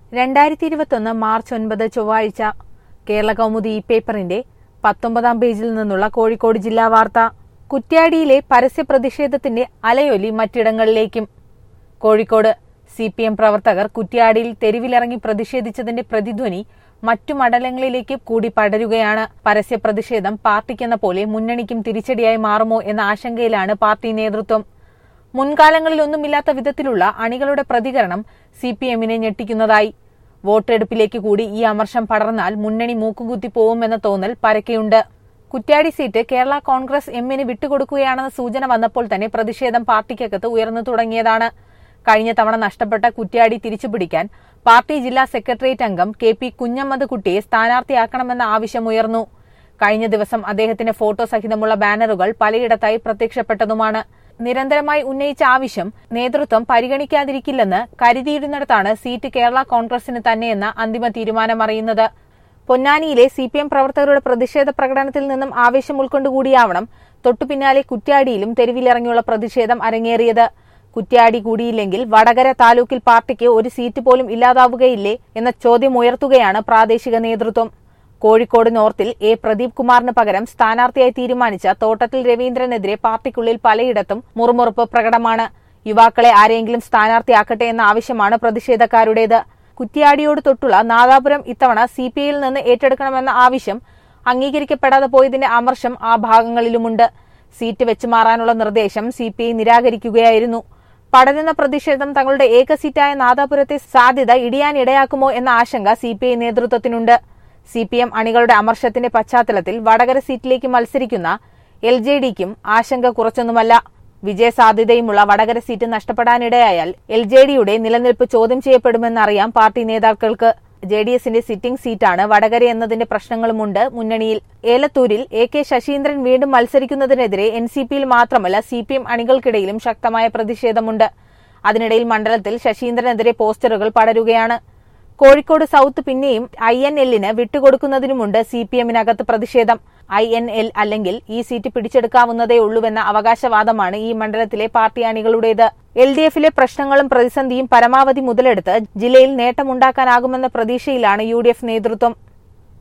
2021 March 9 ചൊവ്വാഴ്ച കേരള കൗമുദി പേപ്പറിന്റെ 19-ാം പേജിൽ നിന്നുള്ള കോഴിക്കോട് ജില്ലാ വാർത്ത. കുറ്റ്യാടിയിലെ പരസ്യ പ്രതിഷേധത്തിന്റെ അലയൊലി മറ്റിടങ്ങളിലേക്കും. കോഴിക്കോട് CPM പ്രവർത്തകർ കുറ്റ്യാടിയിൽ തെരുവിലിറങ്ങി പ്രതിഷേധിച്ചതിന്റെ പ്രതിധ്വനി മറ്റു മണ്ഡലങ്ങളിലേക്ക് കൂടി പടരുകയാണ്. പരസ്യ പ്രതിഷേധം പാർട്ടിക്കെന്ന പോലെ മുന്നണിക്കും തിരിച്ചടിയായി മാറുമോ എന്ന ആശങ്കയിലാണ് പാർട്ടി നേതൃത്വം. മുൻകാലങ്ങളിലൊന്നുമില്ലാത്ത വിധത്തിലുള്ള അണികളുടെ പ്രതികരണം CPM-നെ ഞെട്ടിക്കുന്നതായി. വോട്ടെടുപ്പിലേക്ക് കൂടി ഈ അമർഷം പടർന്നാൽ മുന്നണി മൂക്കുകുത്തി പോവുമെന്ന തോന്നൽ പരക്കെയുണ്ട്. കുറ്റ്യാടി സീറ്റ് കേരള കോൺഗ്രസ് എമ്മിന് വിട്ടുകൊടുക്കുകയാണെന്ന സൂചന വന്നപ്പോൾ തന്നെ പ്രതിഷേധം പാർട്ടിക്കകത്ത് ഉയർന്നു തുടങ്ങിയതാണ്. കഴിഞ്ഞ തവണ നഷ്ടപ്പെട്ട കുറ്റ്യാടി തിരിച്ചുപിടിക്കാൻ പാർട്ടി ജില്ലാ സെക്രട്ടേറിയറ്റ് അംഗം KP കുഞ്ഞമ്മദ് കുട്ടിയെ സ്ഥാനാർത്ഥിയാക്കണമെന്ന ആവശ്യമുയർന്നു. കഴിഞ്ഞ ദിവസം അദ്ദേഹത്തിന്റെ ഫോട്ടോ സഹിതമുള്ള ബാനറുകൾ പലയിടത്തായി പ്രത്യക്ഷപ്പെട്ടതുമാണ്. നിരന്തരമായി ഉന്നയിച്ച ആവശ്യം നേതൃത്വം പരിഗണിക്കാതിരിക്കില്ലെന്ന് കരുതിയിരുന്നിടത്താണ് സീറ്റ് കേരള കോൺഗ്രസിന് തന്നെയെന്ന അന്തിമ തീരുമാനമറിയുന്നത്. പൊന്നാനിയിലെ CPM പ്രവർത്തകരുടെ പ്രതിഷേധ പ്രകടനത്തിൽ നിന്നും ആവേശം ഉൾക്കൊണ്ടുകൂടിയാവണം തൊട്ടുപിന്നാലെ കുറ്റ്യാടിയിലും തെരുവിലിറങ്ങിയുള്ള പ്രതിഷേധം അരങ്ങേറിയത്. കുറ്റ്യാടി കൂടിയില്ലെങ്കിൽ വടകര താലൂക്കിൽ പാർട്ടിക്ക് ഒരു സീറ്റ് പോലും ഇല്ലാതാവുകയില്ലേ എന്ന ചോദ്യം ഉയർത്തുകയാണ് പ്രാദേശിക നേതൃത്വം. കോഴിക്കോട് നോർത്തിൽ പ്രദീപ് കുമാറിന് പകരം സ്ഥാനാർത്ഥിയായി തീരുമാനിച്ച തോട്ടത്തിൽ രവീന്ദ്രനെതിരെ പാർട്ടിക്കുള്ളിൽ പലയിടത്തും മുറുമുറുപ്പ് പ്രകടമാണ്. യുവാക്കളെ ആരെങ്കിലും സ്ഥാനാർത്ഥിയാക്കട്ടെ എന്ന ആവശ്യമാണ് പ്രതിഷേധക്കാരുടേത്. കുറ്റ്യാടിയോട് തൊട്ടുള്ള നാദാപുരം ഇത്തവണ CPI-യിൽ നിന്ന് ഏറ്റെടുക്കണമെന്ന ആവശ്യം അംഗീകരിക്കപ്പെടാതെ പോയതിന്റെ അമർഷം ആ ഭാഗങ്ങളിലുമുണ്ട്. സീറ്റ് വെച്ചുമാറാനുള്ള നിർദ്ദേശം CPI നിരാകരിക്കുകയായിരുന്നു. പടരുന്ന പ്രതിഷേധം തങ്ങളുടെ ഏക സീറ്റായ നാദാപുരത്തെ സാധ്യത ഇടിയാനിടയാക്കുമോ എന്ന ആശങ്ക CPI നേതൃത്വത്തിനുണ്ട്. CPM അണികളുടെ അമർഷത്തിന്റെ പശ്ചാത്തലത്തിൽ വടകര സീറ്റിലേക്ക് മത്സരിക്കുന്ന LJDക്കും ആശങ്ക കുറച്ചൊന്നുമല്ല. വിജയസാധ്യതയുമുള്ള വടകര സീറ്റ് നഷ്ടപ്പെടാനിടയായാൽ LJDയുടെ നിലനിൽപ്പ് ചോദ്യം ചെയ്യപ്പെടുമെന്നറിയാം പാർട്ടി നേതാക്കൾക്ക്. JDSന്റെ സിറ്റിംഗ് സീറ്റാണ് വടകര എന്നതിന്റെ പ്രശ്നങ്ങളുമുണ്ട് മുന്നണിയിൽ. ഏലത്തൂരിൽ AK ശശീന്ദ്രൻ വീണ്ടും മത്സരിക്കുന്നതിനെതിരെ NCPയിൽ മാത്രമല്ല CPM അണികൾക്കിടയിലും ശക്തമായ പ്രതിഷേധമുണ്ട്. അതിനിടയിൽ മണ്ഡലത്തിൽ ശശീന്ദ്രനെതിരെ പോസ്റ്ററുകൾ പടരുകയാണ്. കോഴിക്കോട് സൌത്ത് പിന്നെയും INL-ന് വിട്ടുകൊടുക്കുന്നതിനുമുണ്ട് CPM-നകത്ത് പ്രതിഷേധം. INL അല്ലെങ്കിൽ ഈ സീറ്റ് പിടിച്ചെടുക്കാവുന്നതേ ഉള്ളൂവെന്ന അവകാശവാദമാണ് ഈ മണ്ഡലത്തിലെ പാർട്ടി അണികളുടേത്. LDF-ലെ പ്രശ്നങ്ങളും പ്രതിസന്ധിയും പരമാവധി മുതലെടുത്ത് ജില്ലയിൽ നേട്ടമുണ്ടാക്കാനാകുമെന്ന പ്രതീക്ഷയിലാണ് UDF നേതൃത്വം.